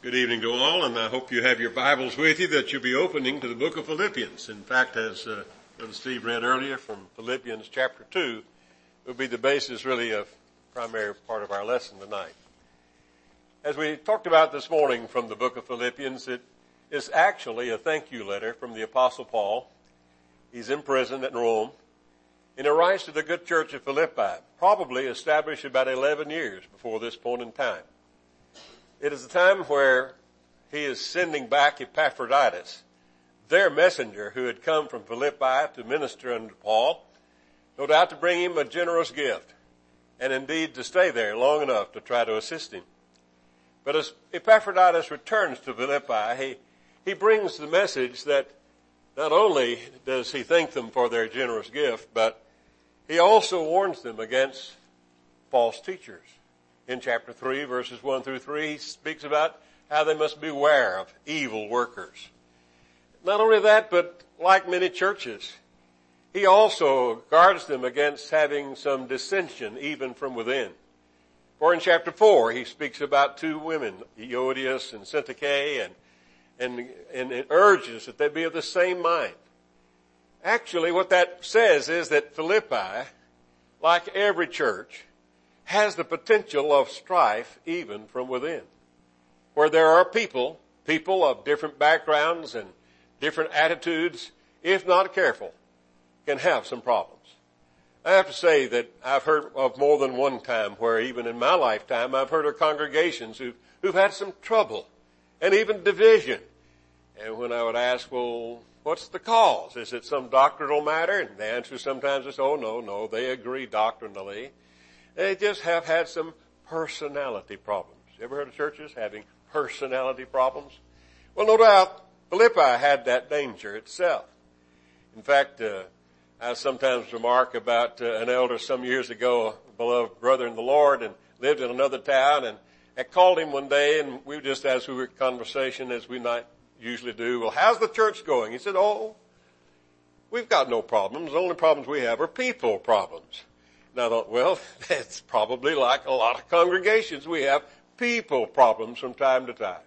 Good evening to all, and I hope you have your Bibles with you that you'll be opening to the book of Philippians. In fact, as Brother Steve read earlier from Philippians chapter 2, will be the basis really of primary part of our lesson tonight. As we talked about this morning from the book of Philippians, it is actually a thank you letter from the Apostle Paul. He's in prison in Rome, and he writes to the good church of Philippi, probably established about 11 years before this point in time. It is a time where he is sending back Epaphroditus, their messenger who had come from Philippi to minister unto Paul, no doubt to bring him a generous gift, and indeed to stay there long enough to try to assist him. But as Epaphroditus returns to Philippi, he brings the message that not only does he thank them for their generous gift, but he also warns them against false teachers. In chapter 3, verses 1 through 3, he speaks about how they must beware of evil workers. Not only that, but like many churches, he also guards them against having some dissension even from within. For in chapter 4, he speaks about two women, Euodias and Syntyche, and it urges that they be of the same mind. Actually, what that says is that Philippi, like every church, has the potential of strife even from within. Where there are people of different backgrounds and different attitudes, if not careful, can have some problems. I have to say that I've heard of more than one time where even in my lifetime I've heard of congregations who've had some trouble and even division. And when I would ask, well, what's the cause? Is it some doctrinal matter? And the answer sometimes is, oh no, they agree doctrinally. They just have had some personality problems. You ever heard of churches having personality problems? Well, no doubt, Philippi had that danger itself. In fact, I sometimes remark about an elder some years ago, a beloved brother in the Lord, and lived in another town, and I called him one day, and we just, as we were in conversation, as we might usually do, well, how's the church going? He said, oh, we've got no problems. The only problems we have are people problems. And I thought, well, that's probably like a lot of congregations. We have people problems from time to time.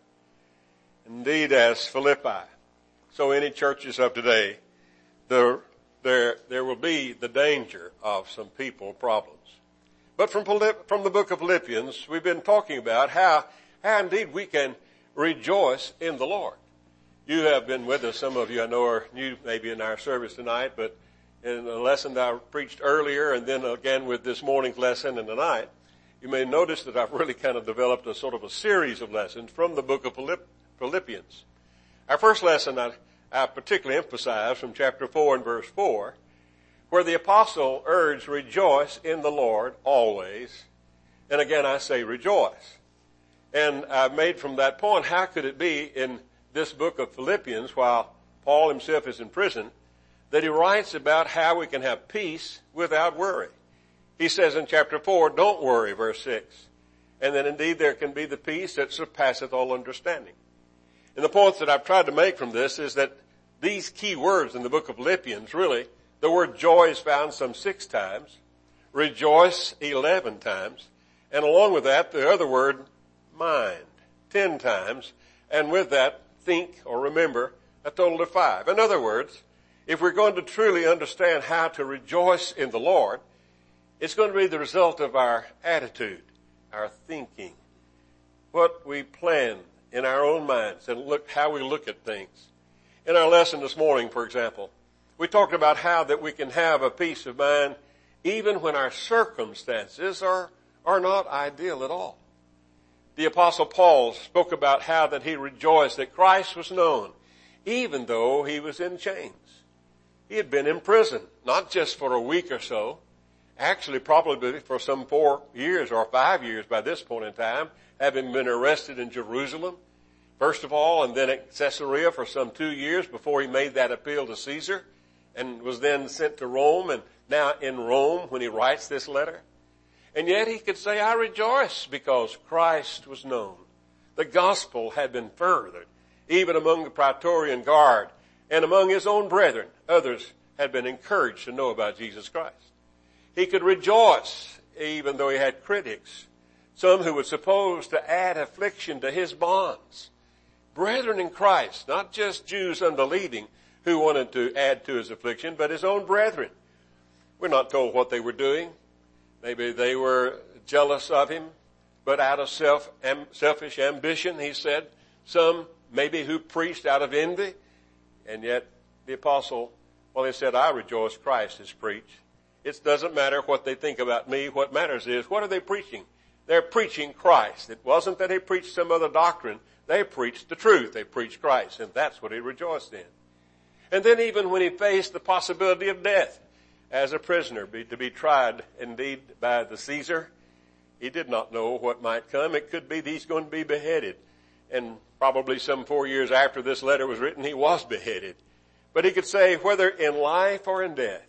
Indeed, as Philippi, so any churches of today, there will be the danger of some people problems. But from the book of Philippians, we've been talking about how indeed we can rejoice in the Lord. You have been with us, some of you I know are new maybe in our service tonight, but in the lesson that I preached earlier and then again with this morning's lesson and tonight, you may notice that I've really kind of developed a sort of a series of lessons from the book of Philippians. Our first lesson I particularly emphasize from chapter 4 and verse 4, where the apostle urged, rejoice in the Lord always. And again I say rejoice. And I made from that point, how could it be in this book of Philippians, while Paul himself is in prison, that he writes about how we can have peace without worry. He says in chapter 4, don't worry, verse 6. And then indeed there can be the peace that surpasseth all understanding. And the points that I've tried to make from this is that these key words in the book of Philippians, really, the word joy is found some 6 times, rejoice 11 times, and along with that, the other word, mind, 10 times, and with that, think or remember, a total of 5. In other words, if we're going to truly understand how to rejoice in the Lord, it's going to be the result of our attitude, our thinking, what we plan in our own minds, and how we look at things. In our lesson this morning, for example, we talked about how that we can have a peace of mind even when our circumstances are not ideal at all. The Apostle Paul spoke about how that he rejoiced that Christ was known, even though he was in chains. He had been in prison, not just for a week or so, actually probably for some 4 years or 5 years by this point in time, having been arrested in Jerusalem, first of all, and then at Caesarea for some 2 years before he made that appeal to Caesar, and was then sent to Rome, and now in Rome when he writes this letter. And yet he could say, I rejoice because Christ was known. The gospel had been furthered, even among the Praetorian Guard, and among his own brethren, others had been encouraged to know about Jesus Christ. He could rejoice even though he had critics some who were supposed to add affliction to his bonds. Brethren in Christ, not just Jews unbelieving who wanted to add to his affliction, but his own brethren. We're not told what they were doing. Maybe they were jealous of him, but out of selfish ambition, he said. Some maybe who preached out of envy. And yet the apostle, well, he said, I rejoice Christ has preached. It doesn't matter what they think about me. What matters is, what are they preaching? They're preaching Christ. It wasn't that they preached some other doctrine. They preached the truth. They preached Christ. And that's what he rejoiced in. And then even when he faced the possibility of death as a prisoner, to be tried indeed by the Caesar, he did not know what might come. It could be that he's going to be beheaded. And probably some 4 years after this letter was written, he was beheaded. But he could say, whether in life or in death,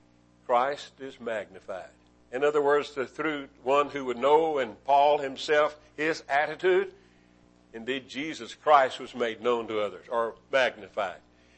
Christ is magnified. In other words, through one who would know, and Paul himself, his attitude, indeed Jesus Christ was made known to others, or magnified.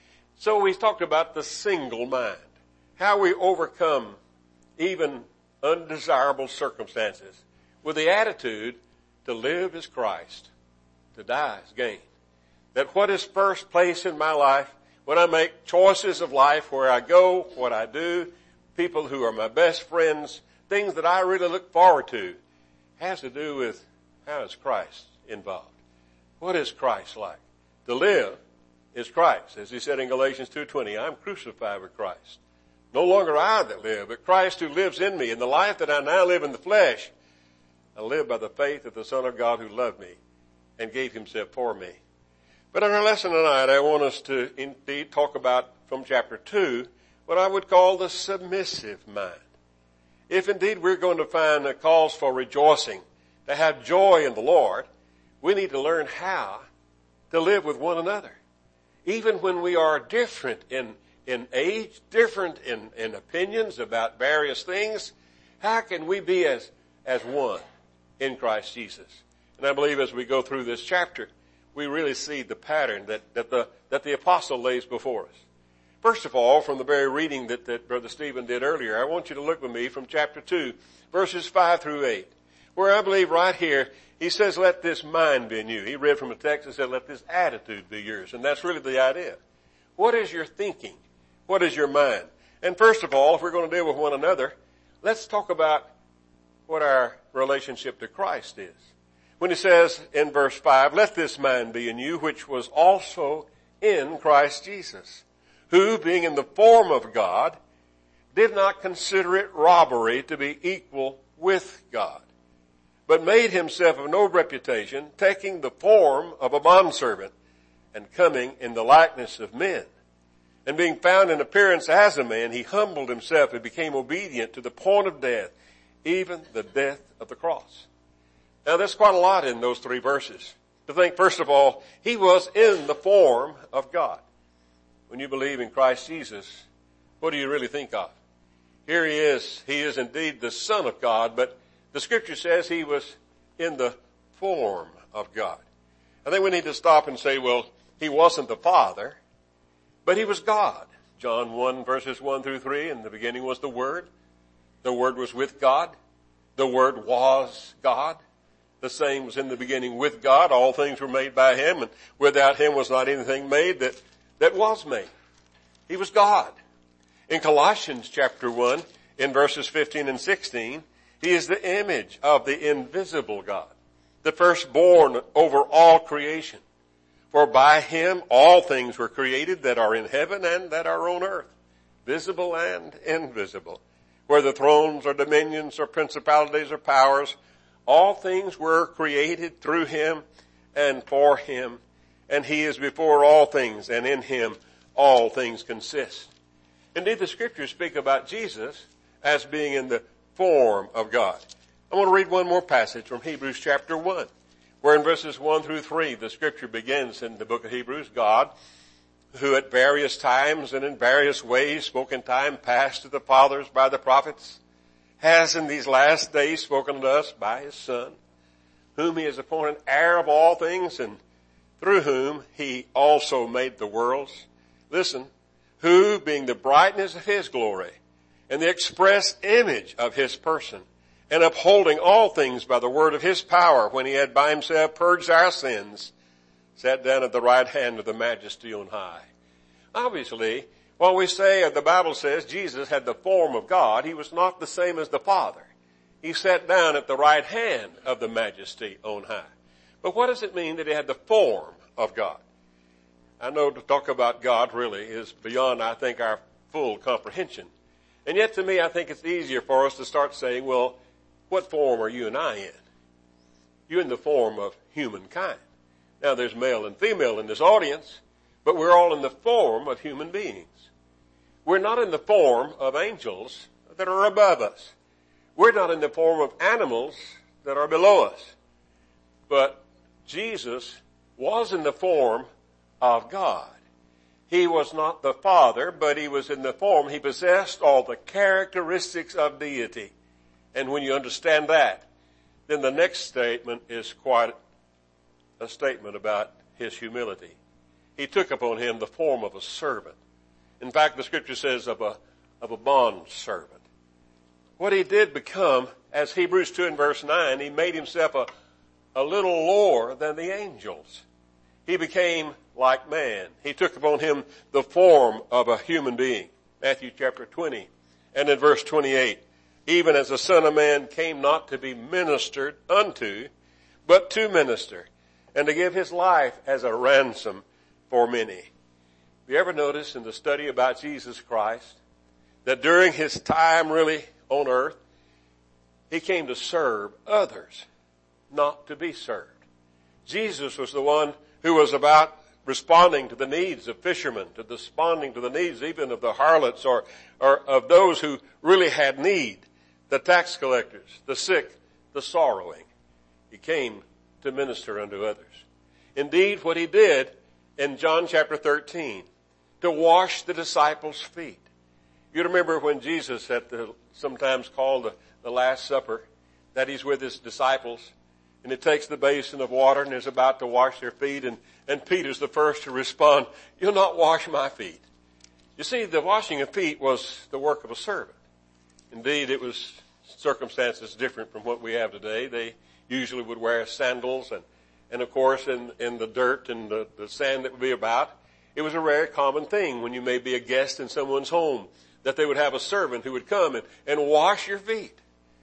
So we talked about the single mind, how we overcome even undesirable circumstances with the attitude to live as Christ, to die as gain. That what is first place in my life, when I make choices of life, where I go, what I do, people who are my best friends, things that I really look forward to, has to do with how is Christ involved. What is Christ like? To live is Christ. As he said in Galatians 2:20, I'm crucified with Christ. No longer I that live, but Christ who lives in me. In the life that I now live in the flesh, I live by the faith of the Son of God who loved me and gave himself for me. But in our lesson tonight, I want us to indeed talk about, from chapter 2, what I would call the submissive mind. If indeed we're going to find a cause for rejoicing, to have joy in the Lord, we need to learn how to live with one another. Even when we are different in age, different in opinions about various things, how can we be as one in Christ Jesus? And I believe as we go through this chapter, we really see the pattern that the apostle lays before us. First of all, from the very reading that Brother Stephen did earlier, I want you to look with me from chapter 2, verses 5 through 8, where I believe right here, he says, let this mind be in you. He read from a text that said, let this attitude be yours. And that's really the idea. What is your thinking? What is your mind? And first of all, if we're going to deal with one another, let's talk about what our relationship to Christ is. When he says in verse 5, let this mind be in you, which was also in Christ Jesus, who, being in the form of God, did not consider it robbery to be equal with God, but made himself of no reputation, taking the form of a bondservant, and coming in the likeness of men. And being found in appearance as a man, he humbled himself and became obedient to the point of death, even the death of the cross. Now there's quite a lot in those 3 verses. To think, first of all, he was in the form of God. When you believe in Christ Jesus, what do you really think of? Here he is indeed the Son of God, but the scripture says he was in the form of God. I think we need to stop and say, well, he wasn't the Father, but he was God. John 1 verses 1 through 3, in the beginning was the Word. The Word was with God. The Word was God. The same was in the beginning with God. All things were made by him, and without him was not anything made that was made. He was God. In Colossians chapter 1, in verses 15 and 16, he is the image of the invisible God, the firstborn over all creation. For by him all things were created that are in heaven and that are on earth, visible and invisible. Whether thrones or dominions or principalities or powers, all things were created through him and for him. And he is before all things, and in him all things consist. Indeed, the scriptures speak about Jesus as being in the form of God. I want to read one more passage from Hebrews chapter 1, where in verses 1 through 3, the scripture begins in the book of Hebrews, God, who at various times and in various ways spoke in time past to the fathers by the prophets, has in these last days spoken to us by his Son, whom he has appointed heir of all things, and through whom he also made the worlds. Listen, who, being the brightness of his glory and the express image of his person, and upholding all things by the word of his power, when he had by himself purged our sins, sat down at the right hand of the Majesty on high. Obviously, while we say, the Bible says, Jesus had the form of God, he was not the same as the Father. He sat down at the right hand of the Majesty on high. But what does it mean that he had the form of God? I know to talk about God really is beyond, I think, our full comprehension. And yet to me, I think it's easier for us to start saying, well, what form are you and I in? You're in the form of humankind. Now there's male and female in this audience, but we're all in the form of human beings. We're not in the form of angels that are above us. We're not in the form of animals that are below us. But Jesus was in the form of God. He was not the Father, but he was in the form. He possessed all the characteristics of deity. And when you understand that, then the next statement is quite a statement about his humility. He took upon him the form of a servant. In fact, the scripture says of a bond servant. What he did become, as Hebrews 2 and verse 9, he made himself a little lower than the angels. He became like man. He took upon him the form of a human being. Matthew chapter 20 and in verse 28. Even as the Son of Man came not to be ministered unto, but to minister, and to give his life as a ransom for many. Have you ever noticed in the study about Jesus Christ that during his time really on earth, he came to serve others, not to be served. Jesus was the one who was about responding to the needs of fishermen, to responding to the needs even of the harlots or of those who really had need, the tax collectors, the sick, the sorrowing. He came to minister unto others. Indeed, what he did in John chapter 13, to wash the disciples' feet. You remember when Jesus at sometimes called the Last Supper, that he's with his disciples, and he takes the basin of water and is about to wash their feet, and Peter's the first to respond, "You'll not wash my feet." You see, the washing of feet was the work of a servant. Indeed, it was circumstances different from what we have today. They usually would wear sandals and of course in the dirt and the sand that would be about, it was a very common thing when you may be a guest in someone's home that they would have a servant who would come and wash your feet.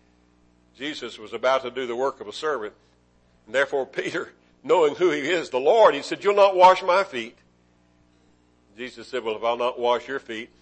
Jesus was about to do the work of a servant, and therefore Peter, knowing who he is, the Lord, he said, "You'll not wash my feet." Jesus said, "Well, if I'll not wash your feet,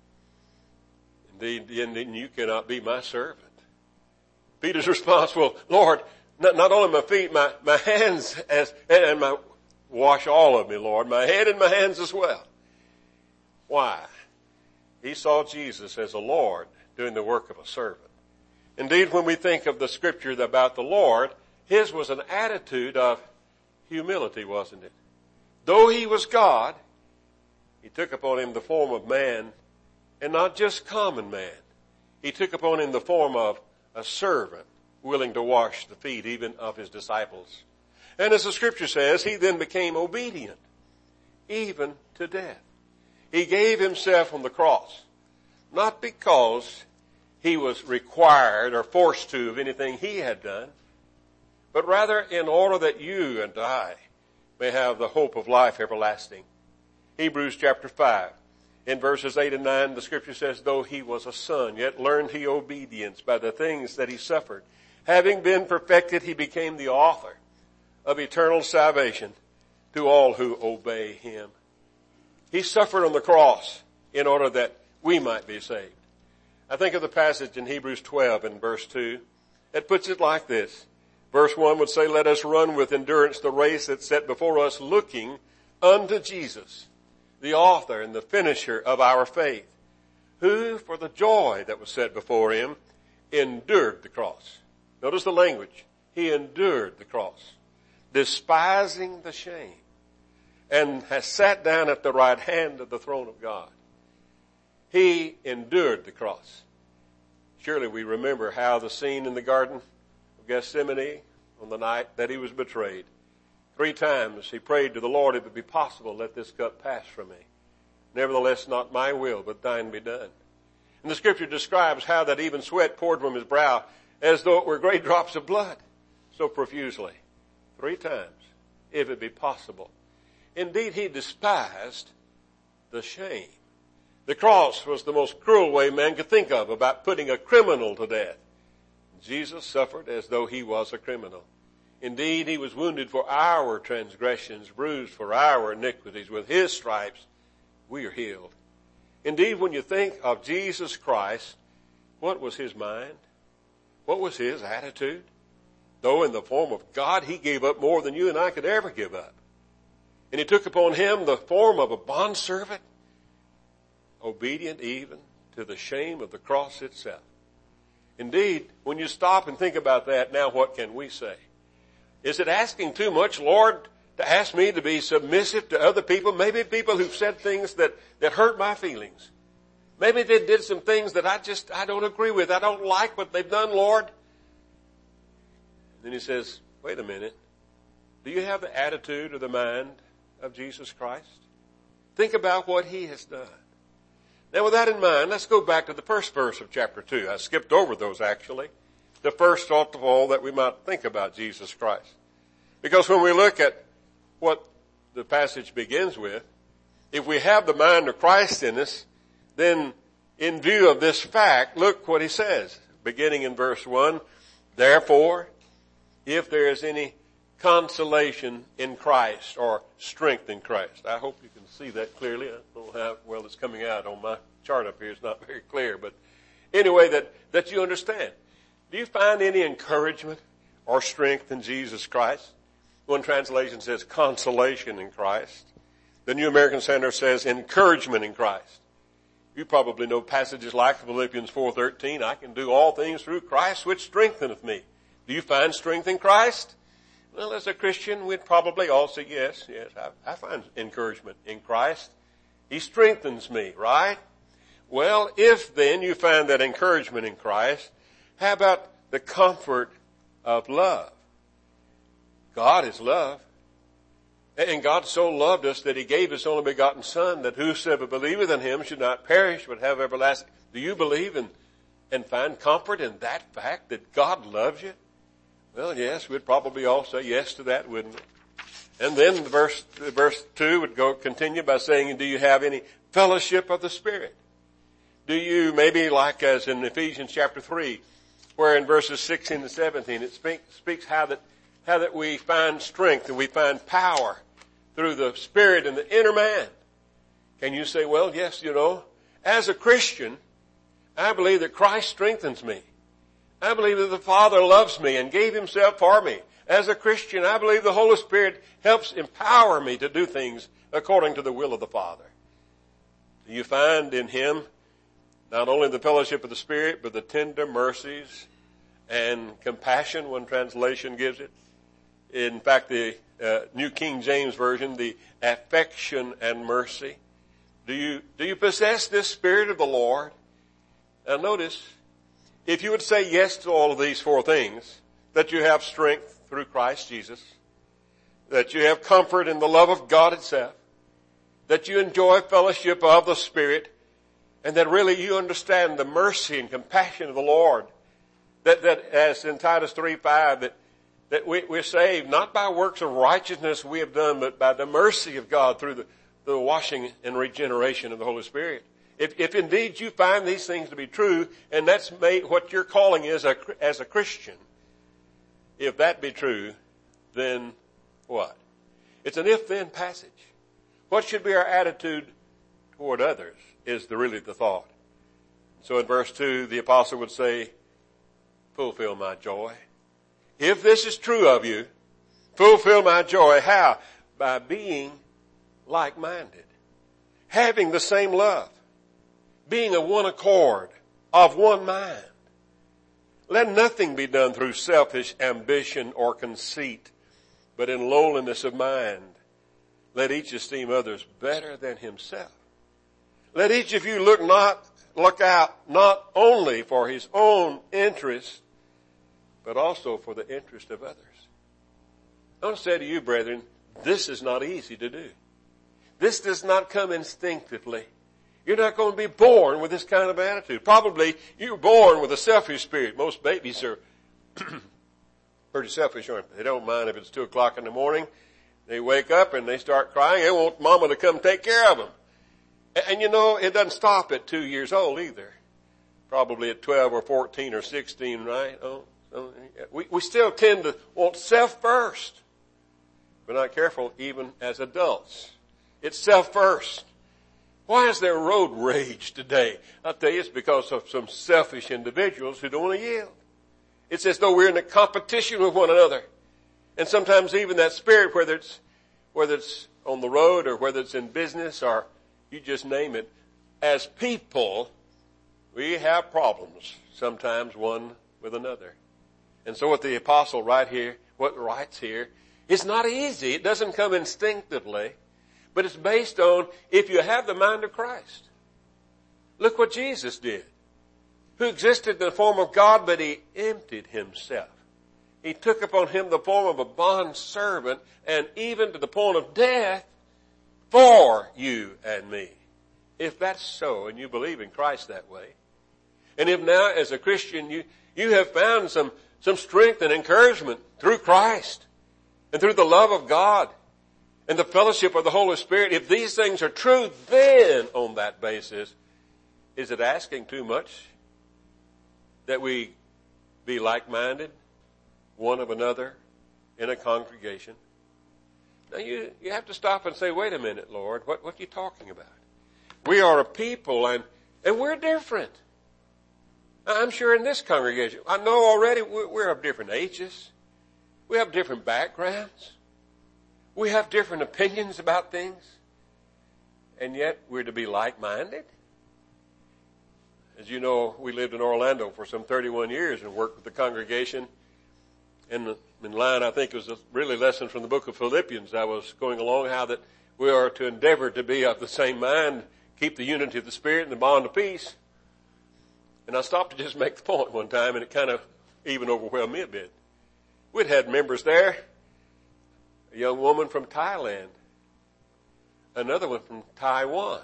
indeed, then you cannot be my servant." Peter's response, "Well, Lord, not only my feet, my hands and wash all of me, Lord, my head and my hands as well." Why? He saw Jesus as a Lord doing the work of a servant. Indeed, when we think of the scripture about the Lord, his was an attitude of humility, wasn't it? Though he was God, he took upon him the form of man, and not just common man. He took upon him the form of a servant, willing to wash the feet even of his disciples. And as the scripture says, he then became obedient, even to death. He gave himself on the cross, not because he was required or forced to of anything he had done, but rather in order that you and I may have the hope of life everlasting. Hebrews chapter 5, in verses 8 and 9, the scripture says, "Though he was a son, yet learned he obedience by the things that he suffered. Having been perfected, he became the author of eternal salvation to all who obey him." He suffered on the cross in order that we might be saved. I think of the passage in Hebrews 12 and verse 2. It puts it like this. Verse 1 would say, "Let us run with endurance the race that's set before us, looking unto Jesus, the author and the finisher of our faith, who for the joy that was set before him endured the cross." Notice the language. He endured the cross, despising the shame, and has sat down at the right hand of the throne of God. He endured the cross. Surely we remember how the scene in the Garden of Gethsemane on the night that he was betrayed. 3 times he prayed to the Lord, "If it be possible, let this cup pass from me. Nevertheless, not my will, but thine be done." And the scripture describes how that even sweat poured from his brow as though it were great drops of blood, so profusely. 3 times, if it be possible. Indeed, he despised the shame. The cross was the most cruel way man could think of about putting a criminal to death. Jesus suffered as though he was a criminal. Indeed, he was wounded for our transgressions, bruised for our iniquities. With his stripes, we are healed. Indeed, when you think of Jesus Christ, what was his mind? What was his attitude? Though in the form of God, he gave up more than you and I could ever give up. And he took upon him the form of a bondservant, obedient even to the shame of the cross itself. Indeed, when you stop and think about that, now what can we say? Is it asking too much, Lord, to ask me to be submissive to other people? Maybe people who've said things that hurt my feelings. Maybe they did some things that I don't agree with. I don't like what they've done, Lord. Then he says, wait a minute. Do you have the attitude or the mind of Jesus Christ? Think about what he has done. Now with that in mind, let's go back to the first verse of chapter 2. I skipped over those actually. The first thought of all that we might think about Jesus Christ. Because when we look at what the passage begins with, if we have the mind of Christ in us, then in view of this fact, look what he says, beginning in verse 1. Therefore, if there is any consolation in Christ or strength in Christ. I hope you can see that clearly. I don't know how well it's coming out on my chart up here. It's not very clear, but anyway, that you understand. Do you find any encouragement or strength in Jesus Christ? One translation says consolation in Christ. The New American Standard says encouragement in Christ. You probably know passages like Philippians 4:13. I can do all things through Christ which strengtheneth me. Do you find strength in Christ? Well, as a Christian, we'd probably all say, yes, I find encouragement in Christ. He strengthens me, right? Well, if then you find that encouragement in Christ, how about the comfort of love? God is love. And God so loved us that he gave his only begotten Son, that whosoever believeth in him should not perish but have everlasting. Do you believe and find comfort in that fact that God loves you? Well, yes, we'd probably all say yes to that, wouldn't we? And then verse 2 would continue by saying, do you have any fellowship of the Spirit? Do you, maybe like as in Ephesians chapter 3, where in verses 16 and 17 it speaks how that we find strength and we find power through the Spirit in the inner man. Can you say, well, yes, as a Christian, I believe that Christ strengthens me. I believe that the Father loves me and gave himself for me. As a Christian, I believe the Holy Spirit helps empower me to do things according to the will of the Father. Do you find in him not only the fellowship of the Spirit, but the tender mercies and compassion, one translation gives it? In fact, the New King James Version, the affection and mercy. Do you possess this Spirit of the Lord? Now notice, if you would say yes to all of these 4 things, that you have strength through Christ Jesus, that you have comfort in the love of God itself, that you enjoy fellowship of the Spirit, and that really you understand the mercy and compassion of the Lord, that as in Titus 3:5, that we're saved not by works of righteousness we have done, but by the mercy of God through the washing and regeneration of the Holy Spirit. If indeed you find these things to be true, and that's what your calling is as a Christian, if that be true, then what? It's an if-then passage. What should be our attitude toward others is really the thought. So in verse 2, the apostle would say, fulfill my joy. If this is true of you, fulfill my joy. How? By being like-minded, having the same love, being of one accord, of one mind. Let nothing be done through selfish ambition or conceit, but in lowliness of mind. Let each esteem others better than himself. Let each of you look out not only for his own interest, but also for the interest of others. I want to say to you, brethren, this is not easy to do. This does not come instinctively. You're not going to be born with this kind of attitude. Probably you're born with a selfish spirit. Most babies are pretty selfish, aren't they? They don't mind if it's 2 o'clock in the morning. They wake up and they start crying. They want mama to come take care of them. And you know, it doesn't stop at 2 years old either. Probably at 12 or 14 or 16, right? We still tend to want self first. We're not careful even as adults. It's self first. Why is there road rage today? I'll tell you, it's because of some selfish individuals who don't want to yield. It's as though we're in a competition with one another. And sometimes even that spirit, whether it's on the road or whether it's in business or you just name it, as people, we have problems sometimes one with another. And so what the apostle writes here, it's not easy. It doesn't come instinctively, but it's based on if you have the mind of Christ. Look what Jesus did, who existed in the form of God, but he emptied himself. He took upon him the form of a bond servant and even to the point of death for you and me. If that's so and you believe in Christ that way, and if now as a Christian you have found some strength and encouragement through Christ and through the love of God and the fellowship of the Holy Spirit, if these things are true, then on that basis, is it asking too much that we be like-minded, one of another, in a congregation? Now you have to stop and say, wait a minute, Lord, what are you talking about? We are a people and we're different. I'm sure in this congregation, I know already we're of different ages. We have different backgrounds. We have different opinions about things. And yet we're to be like-minded. As you know, we lived in Orlando for some 31 years and worked with the congregation. In line, I think it was a really lesson from the book of Philippians. I was going along how that we are to endeavor to be of the same mind, keep the unity of the Spirit and the bond of peace. And I stopped to just make the point one time, and it kind of even overwhelmed me a bit. We'd had members there, a young woman from Thailand, another one from Taiwan.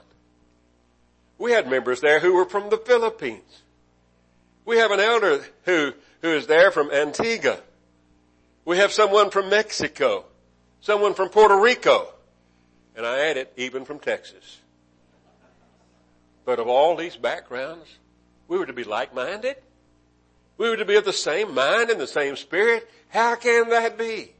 We had members there who were from the Philippines. We have an elder who is there from Antigua. We have someone from Mexico, someone from Puerto Rico, and I added even from Texas. But of all these backgrounds, we were to be like-minded. We were to be of the same mind and the same spirit. How can that be?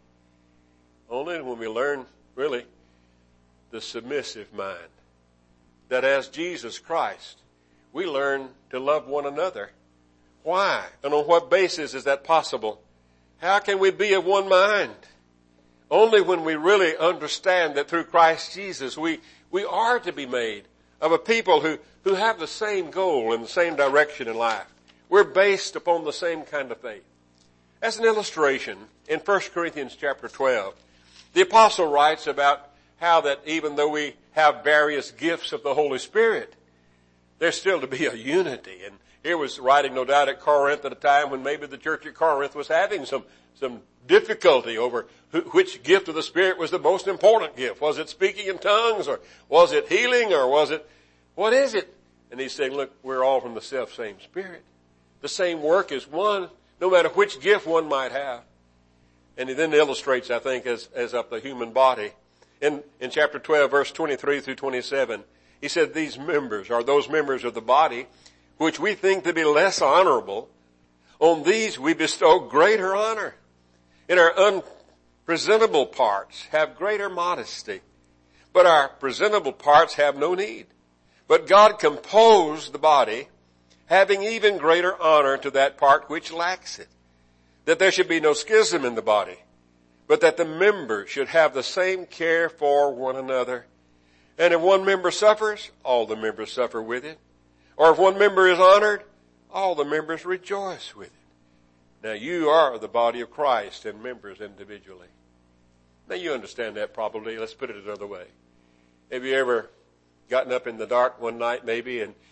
Only when we learn, really, the submissive mind. That as Jesus Christ, we learn to love one another. Why? And on what basis is that possible? How can we be of one mind? Only when we really understand that through Christ Jesus, we are to be made of a people who have the same goal and the same direction in life. We're based upon the same kind of faith. As an illustration, in 1 Corinthians chapter 12, the apostle writes about how that even though we have various gifts of the Holy Spirit, there's still to be a unity. And here was writing, no doubt, at Corinth at a time when maybe the church at Corinth was having some difficulty over which gift of the Spirit was the most important gift. Was it speaking in tongues, or was it healing, or what is it? And he's saying, look, we're all from the same Spirit. The same work is one, no matter which gift one might have. And he then illustrates, I think, as of the human body. In chapter 12, verse 23 through 27, he said, these members are those members of the body which we think to be less honorable. On these we bestow greater honor. In our unpresentable parts have greater modesty, but our presentable parts have no need. But God composed the body, having even greater honor to that part which lacks it, that there should be no schism in the body, but that the members should have the same care for one another. And if one member suffers, all the members suffer with it. Or if one member is honored, all the members rejoice with it. Now you are the body of Christ and members individually. Now you understand that probably. Let's put it another way. Have you ever gotten up in the dark one night maybe and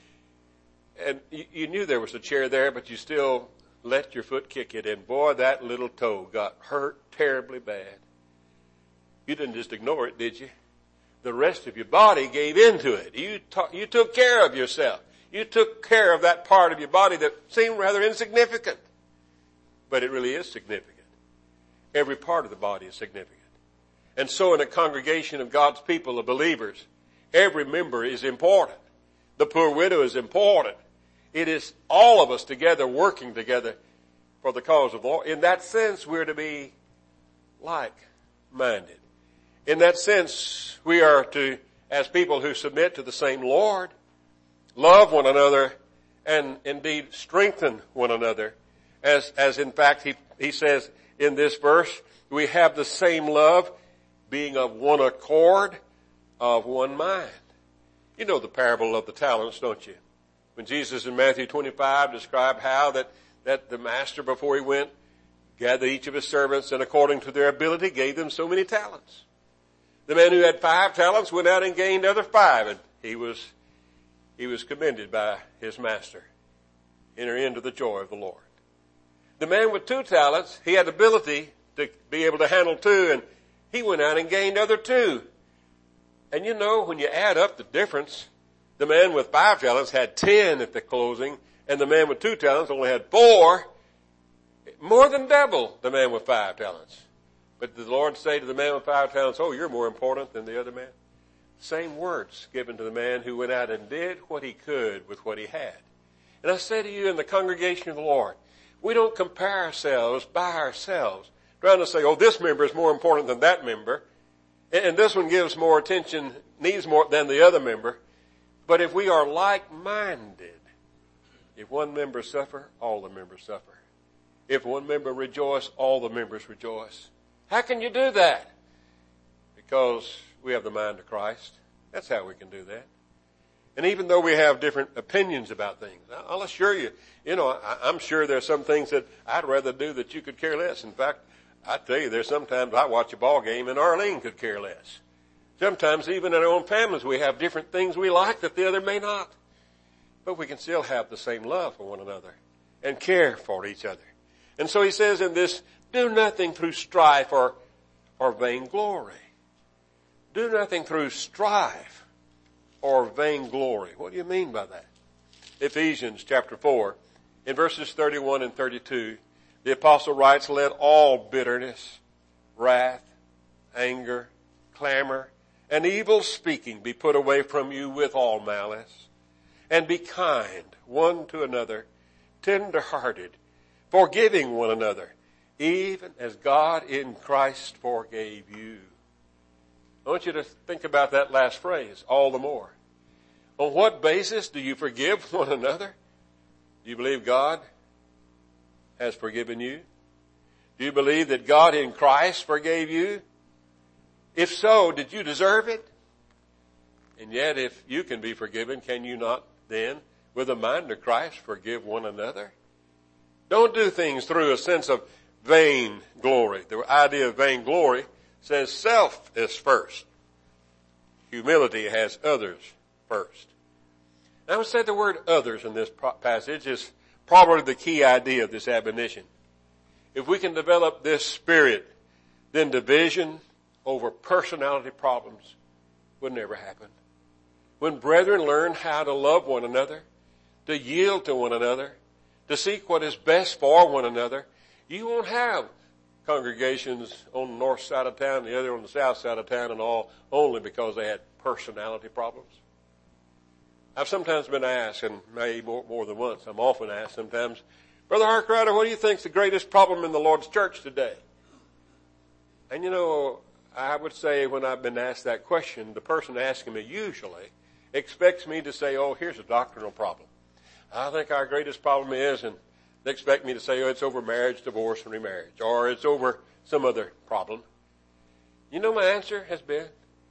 you knew there was a chair there, but you still let your foot kick it, and boy, that little toe got hurt terribly bad. You didn't just ignore it, did you? the rest of your body gave into it. You took care of yourself. You took care of that part of your body that seemed rather insignificant. But it really is significant. Every part of the body is significant. And so in a congregation of God's people, of believers, every member is important. The poor widow is important. It is all of us together working together for the cause of the Lord. In that sense, we're to be like-minded. In that sense, we are to, as people who submit to the same Lord, love one another and indeed strengthen one another. As in fact he says in this verse, we have the same love, being of one accord, of one mind. You know the parable of the talents, don't you? When Jesus in Matthew 25 described how that the master, before he went, gathered each of his servants and according to their ability gave them so many talents. The man who had 5 talents went out and gained other 5, and he was commended by his master. Enter into the joy of the Lord. The man with 2 talents, he had the ability to be able to handle 2, and he went out and gained other 2. And you know, when you add up the difference, the man with 5 talents had 10 at the closing, and the man with 2 talents only had 4, more than double the man with 5 talents. But did the Lord say to the man with 5 talents, oh, you're more important than the other man? Same words given to the man who went out and did what he could with what he had. And I say to you in the congregation of the Lord, we don't compare ourselves by ourselves, trying to say, oh, this member is more important than that member, and this one gives more attention, needs more than the other member. But if we are like-minded, if one member suffer, all the members suffer. If one member rejoice, all the members rejoice. How can you do that? Because we have the mind of Christ. That's how we can do that. And even though we have different opinions about things, I'll assure you, I'm sure there's some things that I'd rather do that you could care less. In fact, I tell you, there's sometimes I watch a ball game and Arlene could care less. Sometimes even in our own families we have different things we like that the other may not. But we can still have the same love for one another and care for each other. And so he says in this, do nothing through strife or vainglory. Do nothing through strife or vainglory. What do you mean by that? Ephesians chapter 4, in verses 31 and 32, the apostle writes, let all bitterness, wrath, anger, clamor, and evil speaking be put away from you with all malice. And be kind one to another, tender-hearted, forgiving one another, even as God in Christ forgave you. I want you to think about that last phrase all the more. On what basis do you forgive one another? Do you believe God has forgiven you? Do you believe that God in Christ forgave you? If so, did you deserve it? And yet, if you can be forgiven, can you not then, with the mind of Christ, forgive one another? Don't do things through a sense of vain glory. The idea of vain glory says self is first. Humility has others first. I would say the word others in this passage is probably the key idea of this admonition. If we can develop this spirit, then division over personality problems would never happen. When brethren learn how to love one another, to yield to one another, to seek what is best for one another, you won't have congregations on the north side of town, the other on the south side of town, and all only because they had personality problems. I've sometimes been asked, and maybe more than once, I'm often asked sometimes, Brother Harkrider, what do you think is the greatest problem in the Lord's church today? And I would say when I've been asked that question, the person asking me usually expects me to say, oh, here's a doctrinal problem. I think our greatest problem is, and they expect me to say, oh, it's over marriage, divorce, and remarriage, or it's over some other problem. You know my answer has been,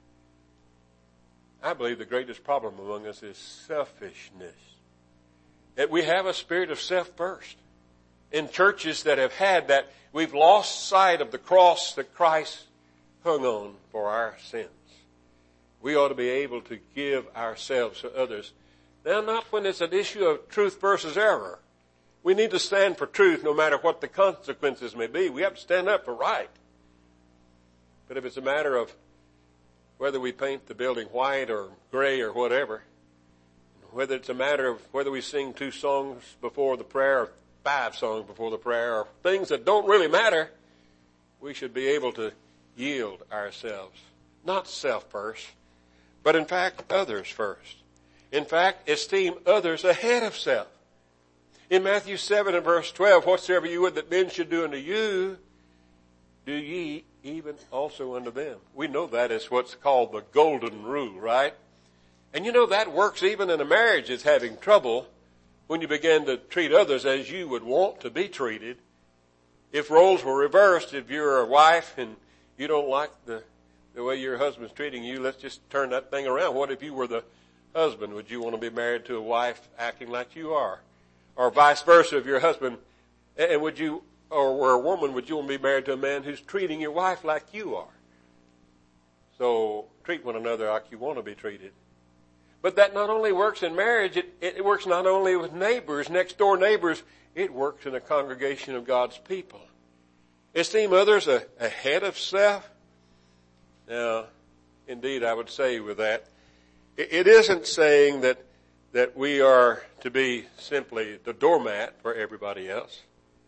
I believe the greatest problem among us is selfishness. That we have a spirit of self first. In churches that have had that, we've lost sight of the cross that Christ hung on for our sins. We ought to be able to give ourselves to others. Now, not when it's an issue of truth versus error. We need to stand for truth no matter what the consequences may be. We have to stand up for right. But if it's a matter of whether we paint the building white or gray or whatever, whether it's a matter of whether we sing 2 songs before the prayer or 5 songs before the prayer, or things that don't really matter, we should be able to yield ourselves. Not self first, but in fact others first. In fact, esteem others ahead of self. In Matthew 7 and verse 12, whatsoever you would that men should do unto you, do ye even also unto them. We know that is what's called the golden rule, right? And you know that works even in a marriage that's having trouble when you begin to treat others as you would want to be treated. If roles were reversed, if you're a wife and you don't like the way your husband's treating you, let's just turn that thing around. What if you were the husband? Would you want to be married to a wife acting like you are? Or vice versa, if you're a husband, and would you, or were a woman, would you want to be married to a man who's treating your wife like you are? So treat one another like you want to be treated. But that not only works in marriage, it works not only with neighbors, next door neighbors, it works in a congregation of God's people. Esteem others ahead of self. Now, indeed, I would say with that, it isn't saying that we are to be simply the doormat for everybody else.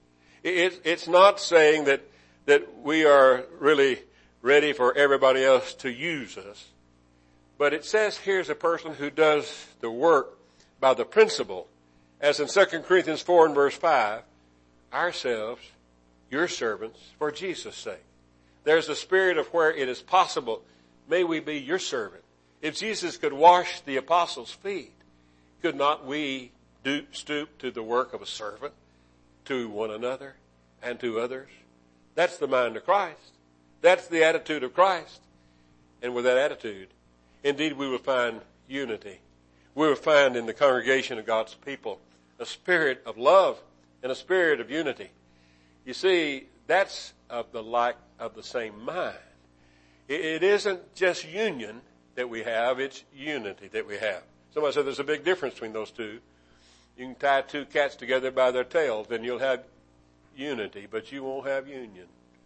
It's not saying that we are really ready for everybody else to use us. But it says here's a person who does the work by the principle, as in 2 Corinthians 4 and verse 5, ourselves, your servants, for Jesus' sake. There's a spirit of where it is possible, may we be your servant. If Jesus could wash the apostles' feet, could not we stoop to the work of a servant to one another and to others? That's the mind of Christ. That's the attitude of Christ. And with that attitude, indeed we will find unity. We will find in the congregation of God's people a spirit of love and a spirit of unity. You see, that's of the same mind. It isn't just union that we have, it's unity that we have. Somebody said there's a big difference between those two. You can tie 2 cats together by their tails, then you'll have unity, but you won't have union.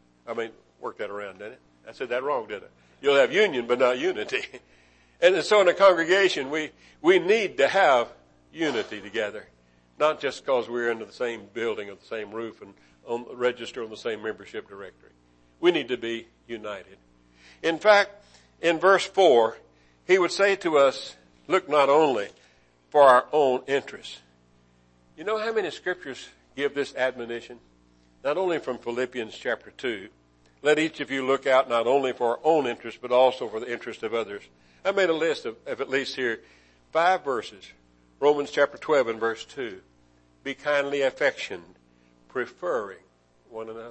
Work that around, didn't it? I said that wrong, didn't I? You'll have union, but not unity. And so in a congregation, we need to have unity together. Not just because we're under the same building or the same roof and register on the same membership directory. We need to be united. In fact, in verse 4, he would say to us, look not only for our own interests. You know how many scriptures give this admonition? Not only from Philippians chapter 2. Let each of you look out not only for our own interest, but also for the interest of others. I made a list of at least here 5 verses. Romans chapter 12 and verse 2. Be kindly affectioned, preferring one another.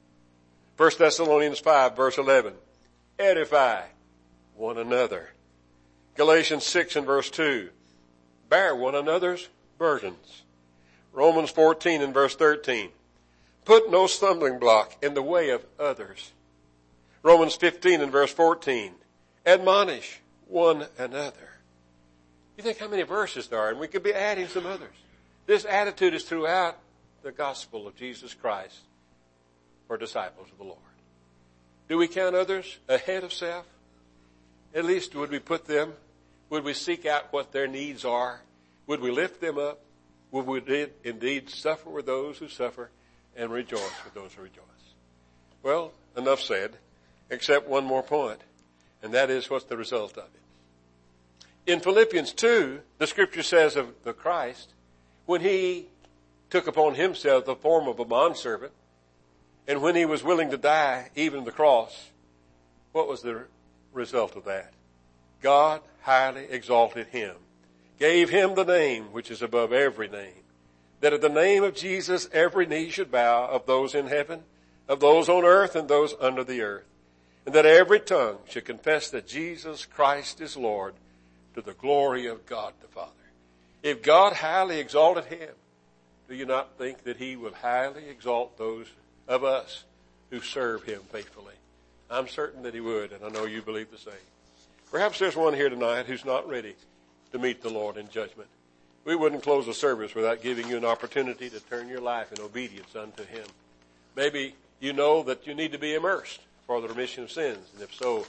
1 Thessalonians 5 verse 11. Edify one another. Galatians 6 and verse 2. Bear one another's burdens. Romans 14 and verse 13. Put no stumbling block in the way of others. Romans 15 and verse 14. Admonish one another. You think how many verses there are, and we could be adding some others. This attitude is throughout the gospel of Jesus Christ for disciples of the Lord. Do we count others ahead of self? At least would we seek out what their needs are? Would we lift them up? Would we indeed suffer with those who suffer and rejoice with those who rejoice? Well, enough said, except one more point, and that is what's the result of it. In Philippians 2, the scripture says of the Christ, when he took upon himself the form of a bondservant, and when he was willing to die, even the cross, what was the result of that? God highly exalted him, gave him the name which is above every name, that at the name of Jesus every knee should bow, of those in heaven, of those on earth, and those under the earth, and that every tongue should confess that Jesus Christ is Lord, to the glory of God the Father. If God highly exalted him, do you not think that he will highly exalt those of us who serve him faithfully? I'm certain that he would, and I know you believe the same. Perhaps there's one here tonight who's not ready to meet the Lord in judgment. We wouldn't close the service without giving you an opportunity to turn your life in obedience unto him. Maybe you know that you need to be immersed for the remission of sins, and if so,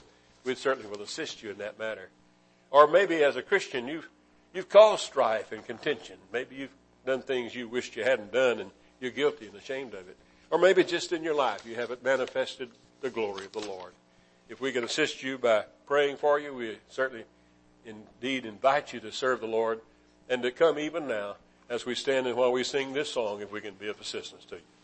we certainly will assist you in that matter. Or maybe as a Christian, you've caused strife and contention. Maybe you've done things you wished you hadn't done and you're guilty and ashamed of it. Or maybe just in your life you haven't manifested the glory of the Lord. If we can assist you by praying for you, we certainly indeed invite you to serve the Lord and to come even now as we stand and while we sing this song, if we can be of assistance to you.